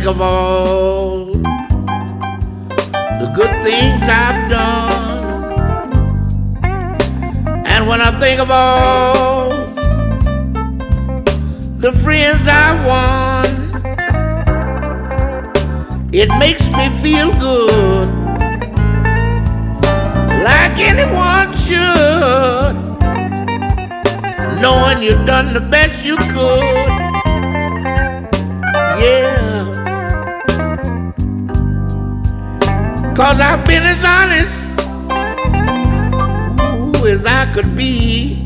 of all the good things I've done, and when I think of all the friends I won, it makes me feel good, like anyone should, knowing you've done the best you could. Yeah, 'cause I've been as honest as I could be,